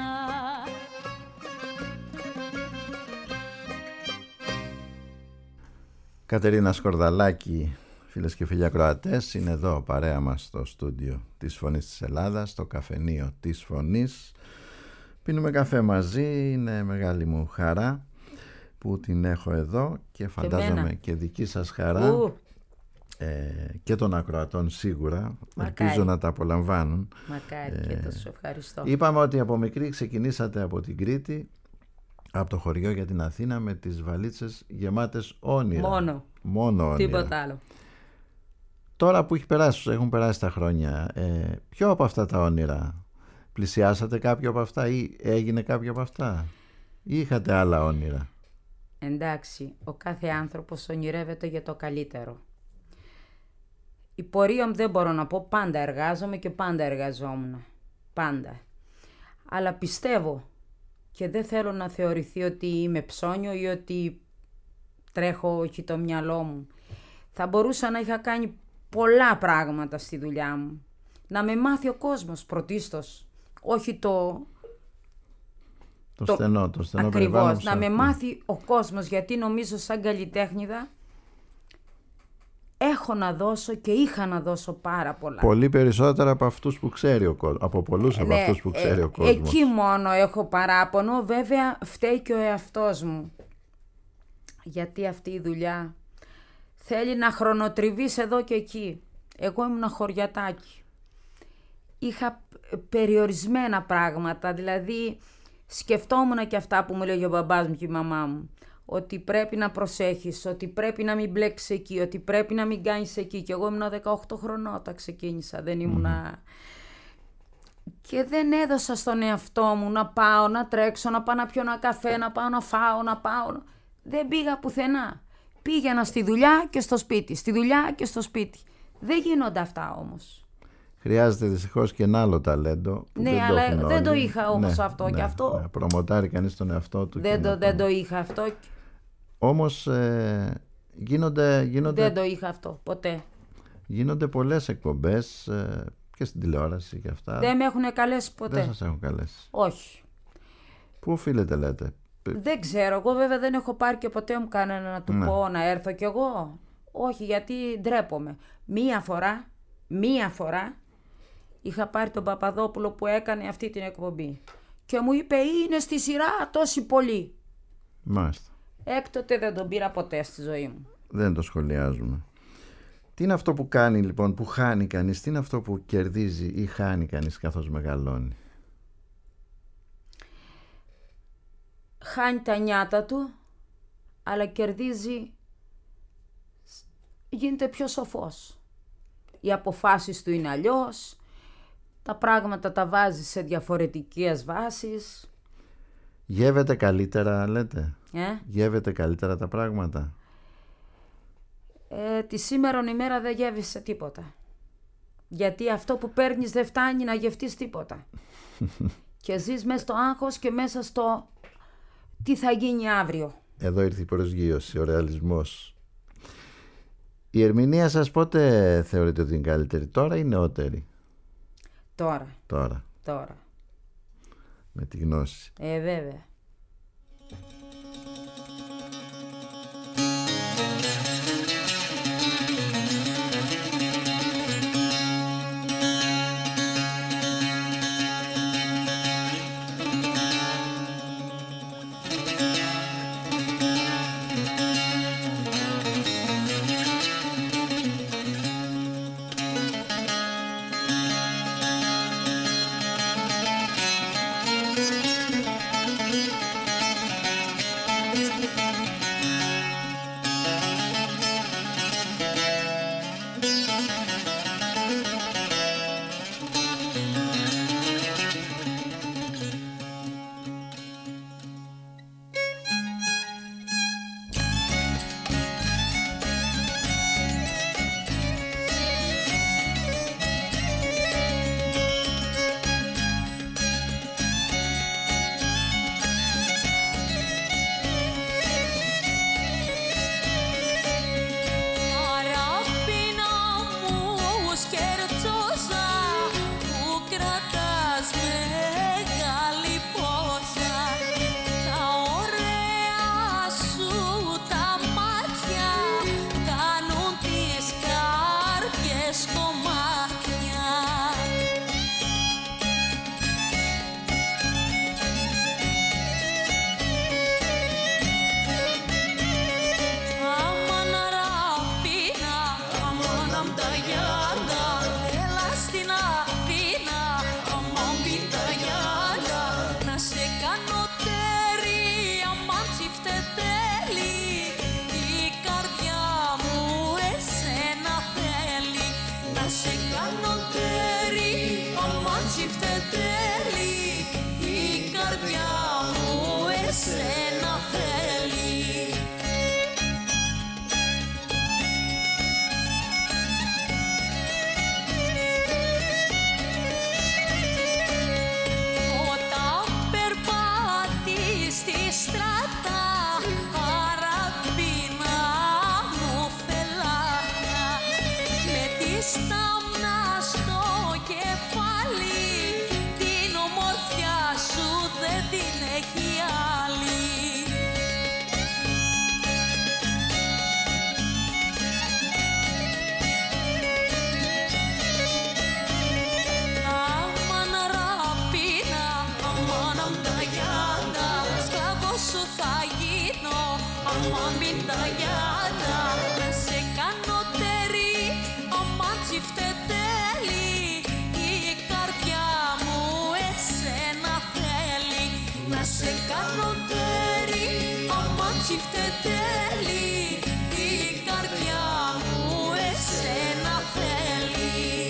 Κατερίνα Σκορδαλάκη, φίλες και φίλοι ακροατές, είναι εδώ παρέα μας στο στούντιο της Φωνής της Ελλάδας, στο καφενείο της Φωνής. Πίνουμε καφέ μαζί, είναι μεγάλη μου χαρά που την έχω εδώ και φαντάζομαι και, και δική σας χαρά ε, και των ακροατών σίγουρα. Μακάρι. Ελπίζω να τα απολαμβάνουν. Μακάρι ε, και το σου ευχαριστώ. Είπαμε ότι από μικρή ξεκινήσατε από την Κρήτη, από το χωριό για την Αθήνα, με τις βαλίτσες γεμάτες όνειρα. Μόνο. Μόνο όνειρα. Τίποτα άλλο. Τώρα που έχει περάσει, έχουν περάσει τα χρόνια, ε, ποιο από αυτά τα όνειρα πλησιάσατε, κάποιο από αυτά, ή έγινε κάποιο από αυτά, ή είχατε άλλα όνειρα? Εντάξει, ο κάθε άνθρωπος ονειρεύεται για το καλύτερο. Η πορεία μου δεν μπορώ να πω, πάντα εργάζομαι και πάντα εργαζόμουν. Πάντα. Αλλά πιστεύω και δεν θέλω να θεωρηθεί ότι είμαι ψώνιο ή ότι τρέχω όχι το μυαλό μου. Θα μπορούσα να είχα κάνει πολλά πράγματα στη δουλειά μου. Να με μάθει ο κόσμος πρωτίστως. Όχι το... Το, το στενό, το στενό ακριβώς, να με μάθει ο κόσμος, γιατί νομίζω σαν καλλιτέχνηδα έχω να δώσω και είχα να δώσω πάρα πολλά. Πολύ περισσότερα από αυτούς που ξέρει ο κόσμος, από πολλούς από ναι, αυτούς που ξέρει ε, ο κόσμος. Εκεί μόνο έχω παράπονο, βέβαια φταίει και ο εαυτός μου. Γιατί αυτή η δουλειά θέλει να χρονοτριβείς εδώ και εκεί. Εγώ ήμουν χωριατάκι. Είχα περιορισμένα πράγματα, δηλαδή σκεφτόμουν και αυτά που μου λέγει ο μπαμπάς μου και η μαμά μου. Ότι πρέπει να προσέχεις, ότι πρέπει να μην μπλέξεις εκεί, ότι πρέπει να μην κάνεις εκεί. Και εγώ ήμουν δεκαοκτώ χρονών όταν ξεκίνησα, δεν ήμουνα... Mm. Και δεν έδωσα στον εαυτό μου να πάω, να τρέξω, να πάω να πιω ένα καφέ, να πάω να φάω, να πάω... Δεν πήγα πουθενά. Πήγαινα στη δουλειά και στο σπίτι, στη δουλειά και στο σπίτι. Δεν γίνονται αυτά όμως. Χρειάζεται δυστυχώς και ένα άλλο ταλέντο. Που ναι, δεν αλλά το δεν όλοι. το είχα όμως ναι, αυτό ναι, και αυτό. Ναι, προμοτάρει κανείς τον εαυτό του. Δεν, το, δεν το είχα αυτό. Όμως ε, γίνονται, γίνονται... Δεν το είχα αυτό, ποτέ. Γίνονται πολλές εκπομπές ε, και στην τηλεόραση και αυτά. Δεν με έχουν καλέσει ποτέ. Δεν σας έχουν καλέσει. Όχι. Πού οφείλετε, λέτε? Δεν ξέρω. Εγώ βέβαια δεν έχω πάρει και ποτέ μου κανένα να του ναι. πω να έρθω κι εγώ. Όχι, γιατί ντρέπομαι. Μία φορά, μία φορά είχα πάρει τον Παπαδόπουλο που έκανε αυτή την εκπομπή. Και μου είπε είναι στη σειρά τόσοι πολλοί. Μάλιστα. Έκτοτε δεν τον πήρα ποτέ στη ζωή μου. Δεν το σχολιάζουμε. Τι είναι αυτό που κάνει λοιπόν, που χάνει κανείς, τι είναι αυτό που κερδίζει ή χάνει κανείς καθώς μεγαλώνει? Χάνει τα νιάτα του, αλλά κερδίζει, γίνεται πιο σοφός. Οι αποφάσεις του είναι αλλιώς, τα πράγματα τα βάζει σε διαφορετικές βάσεις. Γεύεται καλύτερα, λέτε? Ε? Γεύεται καλύτερα τα πράγματα? Ε, τη σήμερον ημέρα δεν γεύεσαι τίποτα. Γιατί αυτό που παίρνεις δεν φτάνει να γευτείς τίποτα. Και ζεις μέσα στο άγχος και μέσα στο τι θα γίνει αύριο. Εδώ ήρθε η προσγείωση, ο ρεαλισμός. Η ερμηνεία σας πότε θεωρείτε ότι είναι καλύτερη, τώρα ή νεότερη? Τώρα. Τώρα. Τώρα. Με τη γνώση. Ε, βέβαια. αμάν μην τα γιάτα, να σε κάνω τέρι, αμάν τσιφτετέλη, η καρδιά μου εσένα θέλει. Να σε κάνω τέρι, αμάν τσιφτετέλη, η καρδιά μου εσένα θέλει.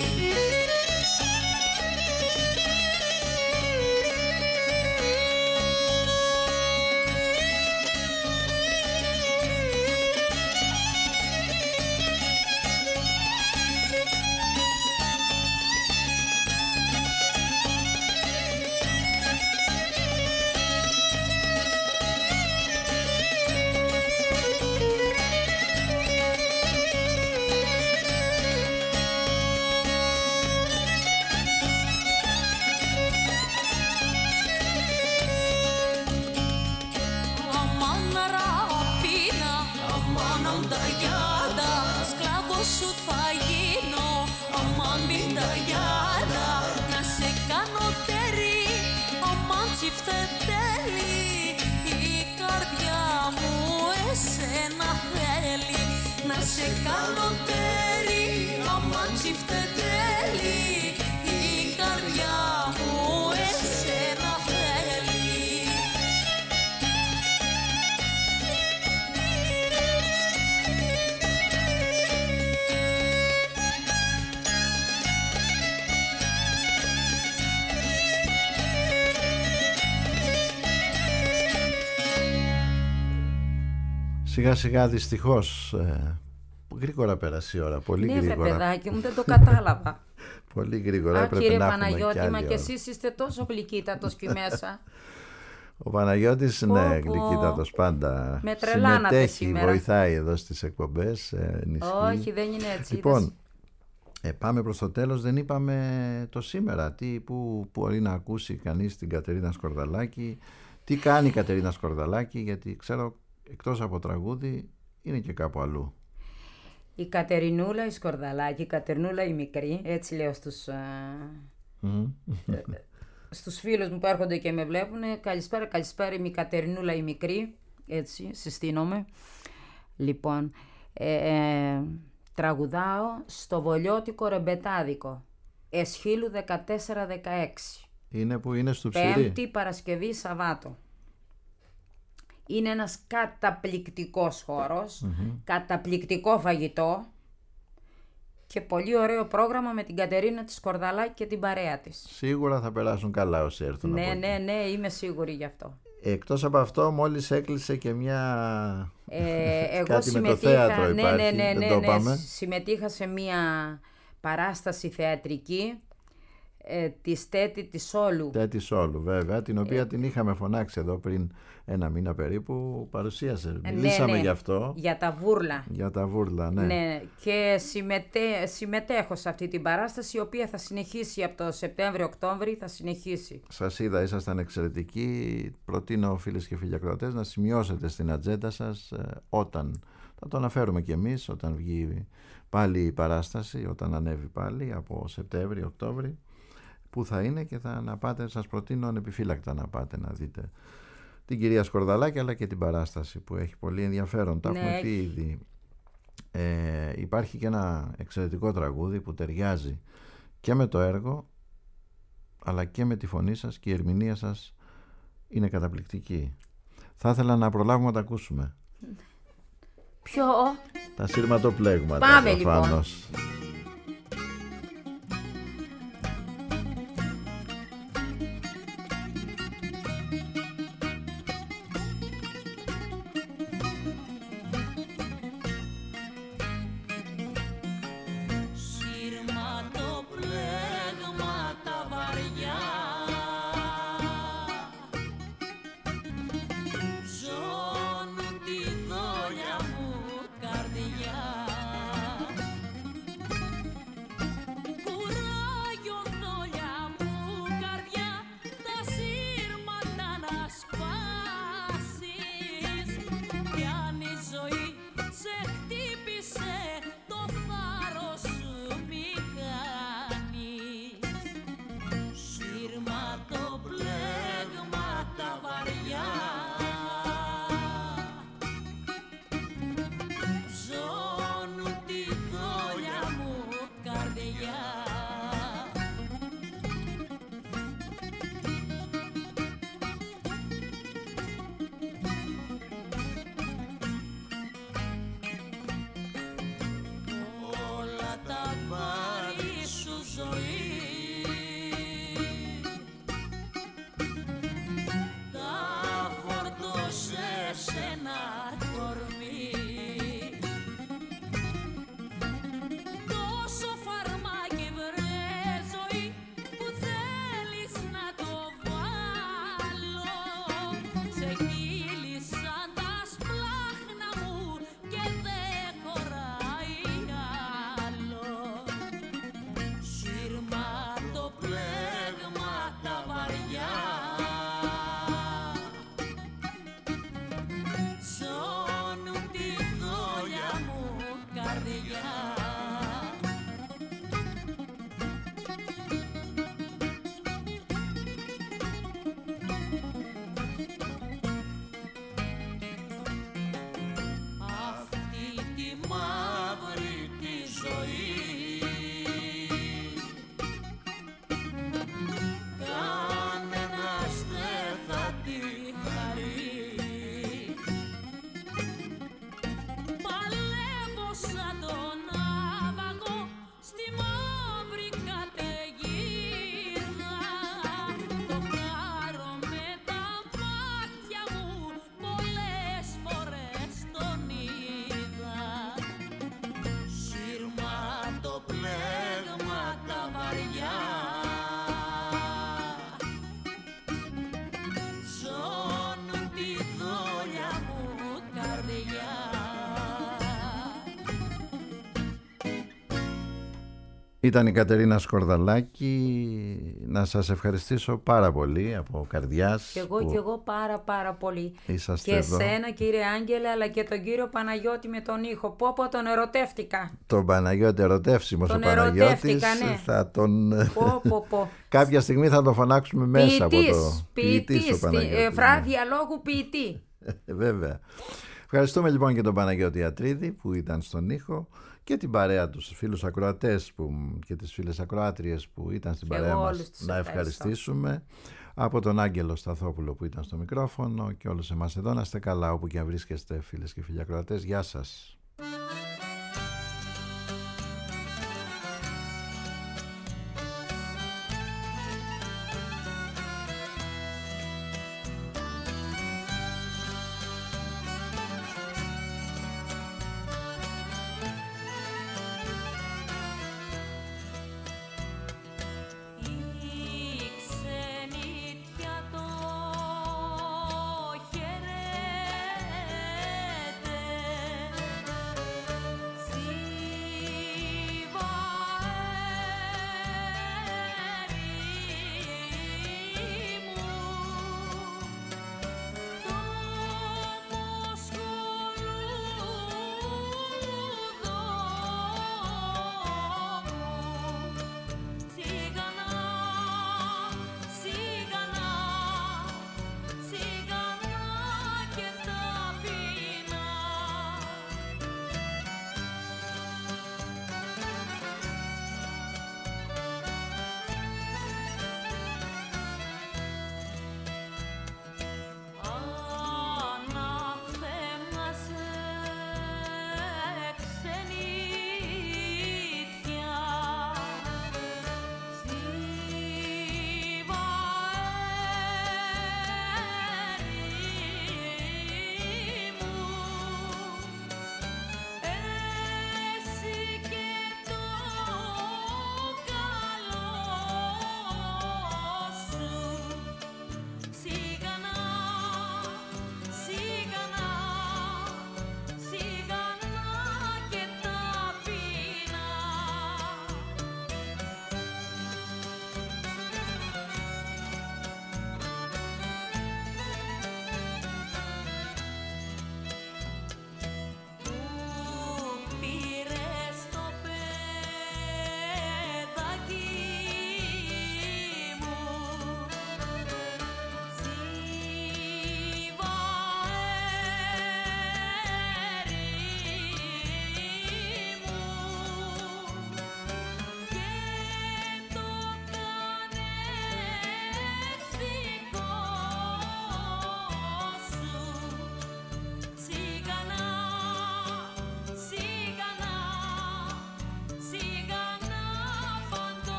Σου θα γίνω, αμάν μην τα γιάτα, να σε κάνω τέρι, αμάν τσιφτετέλη, η καρδιά μου εσένα θέλει. Να σε κάνω τέρι, αμάν τσιφτετέλη, η καρδιά μου εσένα θέλει. Σιγά σιγά δυστυχώς ε, γρήγορα πέρασε η ώρα, πολύ ναι, γρήγορα. Ναι παιδάκι μου, δεν το κατάλαβα. Πολύ γρήγορα. Α, κύριε Παναγιώτη, και μα και εσείς είστε τόσο γλυκύτατος εκεί μέσα. Ο Παναγιώτης, ναι, γλυκύτατος πάντα. Με τρελάνατε συμμετέχει, σήμερα. βοηθάει εδώ στις εκπομπές, ενισχύει. Όχι, δεν είναι έτσι. Λοιπόν, ε, πάμε προς το τέλος. Δεν είπαμε το σήμερα. Τι, που, που μπορεί να ακούσει κανείς την Κατερίνα Σκορδαλάκη. Τι κάνει η Κατερίνα Σκορδαλάκη, γιατί ξέρω εκτός από τραγούδι είναι και κάπου αλλού. Η Κατερινούλα η Σκορδαλάκη, η Κατερινούλα η μικρή, έτσι λέω στους, mm. στους φίλους μου που έρχονται και με βλέπουν. Καλησπέρα, καλησπέρα, είμαι η Κατερινούλα η μικρή, έτσι συστήνομαι. Λοιπόν, ε, ε, τραγουδάω στο Βολιώτικο Ρεμπετάδικο, Εσχύλου δεκατέσσερα δεκαέξι. Είναι που είναι στο Ψηρή. Πέμπτη, Παρασκευή, Σαββάτο. Είναι ένας καταπληκτικός χώρος, mm-hmm. καταπληκτικό φαγητό και πολύ ωραίο πρόγραμμα με την Κατερίνα της Σκορδαλάκη και την παρέα της. Σίγουρα θα περάσουν καλά όσοι έρθουν. Ναι, από ναι, εκεί. ναι, είμαι σίγουρη γι' αυτό. Εκτός από αυτό, μόλις έκλεισε και μια... Ε, εγώ κάτι συμμετείχα, με το θέατρο ναι, υπάρχει, ναι, ναι, δεν ναι, το ναι, είπαμε. συμμετείχα σε μια παράσταση θεατρική ε, της Τέτη της Όλου. Τέτη Όλου, βέβαια, την οποία ε, την είχαμε φωνάξει εδώ πριν ένα μήνα περίπου, παρουσίασε. Ναι, Μιλήσαμε ναι, γι' αυτό. Για τα βούρλα. Για τα βούρλα, ναι. ναι και συμμετέ, συμμετέχω σε αυτή την παράσταση, η οποία θα συνεχίσει από το Σεπτέμβριο-Οκτώβρη, θα συνεχίσει. Σας είδα, ήσασταν εξαιρετικοί. Προτείνω, φίλες και φίλοι ακροατές, να σημειώσετε στην ατζέντα σας ε, όταν, θα το αναφέρουμε κι εμείς, όταν βγει πάλι η παράσταση, όταν ανέβει πάλι από Σεπτέμβριο-Οκτώβρη, που θα είναι, και θα να πάτε, σας προτείνω ανεπιφύλακτα να πάτε να δείτε την κυρία Σκορδαλάκη αλλά και την παράσταση, που έχει πολύ ενδιαφέρον. Τα ναι, έχουμε πει ήδη. Ε, υπάρχει και ένα εξαιρετικό τραγούδι που ταιριάζει και με το έργο αλλά και με τη φωνή σας, και η ερμηνεία σας είναι καταπληκτική. Θα ήθελα να προλάβουμε να τα ακούσουμε. Ποιο? Τα σύρματοπλέγματα. Πάμε προφανώς. Λοιπόν. Ήταν η Κατερίνα Σκορδαλάκη. Να σας ευχαριστήσω πάρα πολύ από καρδιάς. Και εγώ και εγώ πάρα πάρα πολύ. Είσαστε και εδώ. εσένα κύριε Άγγελε, αλλά και τον κύριο Παναγιώτη με τον ήχο. Πω πω τον ερωτεύτηκα. Τον Παναγιώτη, ερωτεύσιμος ο Παναγιώτης. Ναι. Θα τον... πω, πω, πω. Κάποια στιγμή θα τον φωνάξουμε μέσα ποιητής, από το... Ποιητής, ποιητής, φράδια λόγου ποιητή. Βέβαια. Ευχαριστούμε λοιπόν και τον Παναγιώτη Ατρίδη που ήταν στον ήχο και την παρέα τους φίλους ακροατές που, και τις φίλες ακροάτριες που ήταν στην και παρέα μας. Να ευχαριστώ. ευχαριστήσουμε από τον Άγγελο Σταθόπουλο που ήταν στο μικρόφωνο και όλους εμάς εδώ. Να είστε καλά όπου και αν βρίσκεστε φίλες και φίλοι ακροατές. Γεια σας.